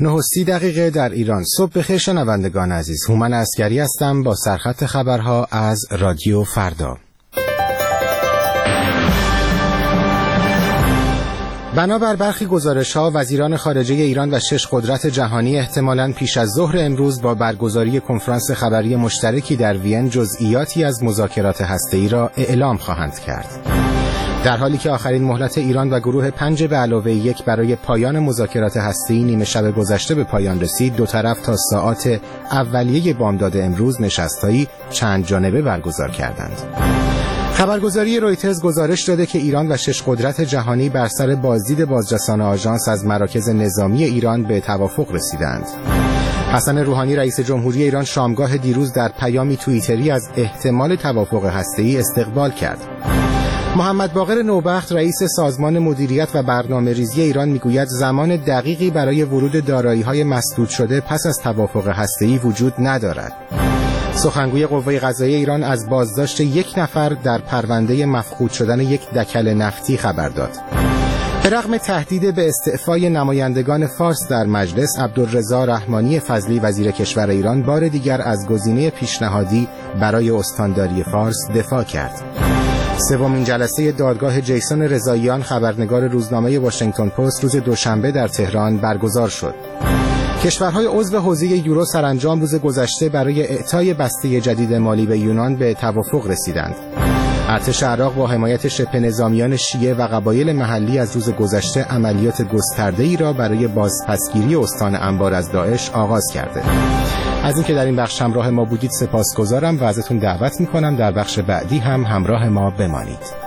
9:30 در ایران. صبح بخیر شنوندگان عزیز. هومن عسگری هستم با سرخط خبرها از رادیو فردا. بنابر برخی گزارش‌ها وزیران خارجه ایران و 6 قدرت جهانی احتمالاً پیش از ظهر امروز با برگزاری کنفرانس خبری مشترکی در وین جزئیاتی از مذاکرات هسته‌ای را اعلام خواهند کرد. در حالی که آخرین مهلت ایران و گروه 5+1 برای پایان مذاکرات هسته‌ای نیمه شب گذشته به پایان رسید، دو طرف تا ساعات اولیه بامداد امروز نشست‌هایی چند جانبه برگزار کردند. خبرگزاری رویترز گزارش داده که ایران و 6 قدرت جهانی بر سر بازدید بازرسان آژانس از مراکز نظامی ایران به توافق رسیدند. حسن روحانی رئیس جمهوری ایران شامگاه دیروز در پیامی توییتری از احتمال توافق هسته‌ای استقبال کرد. محمد باقر نوبخت رئیس سازمان مدیریت و برنامه‌ریزی ایران میگوید زمان دقیقی برای ورود دارایی‌های مسدود شده پس از توافق هسته‌ای وجود ندارد. سخنگوی قوه قضاییه ایران از بازداشت 1 نفر در پرونده مفقود شدن یک دکل نفتی خبر داد. به رغم تهدید به استعفای نمایندگان فارس در مجلس، عبدالرضا رحمانی فضلی وزیر کشور ایران بار دیگر از گزینه پیشنهادی برای استانداری فارس دفاع کرد. سومین جلسه دادگاه جیسون رضاییان خبرنگار روزنامه واشنگتن پست روز دوشنبه در تهران برگزار شد. کشورهای عضو حوزه یورو سرانجام روز گذشته برای اعطای بسته جدید مالی به یونان به توافق رسیدند. ارتش عراق با حمایت شبه نظامیان شیعه و قبایل محلی از روز گذشته عملیات گسترده‌ای را برای بازپسگیری استان انبار از داعش آغاز کرده. از اینکه در این بخش همراه ما بودید سپاسگزارم و ازتون دعوت می‌کنم در بخش بعدی هم همراه ما بمانید.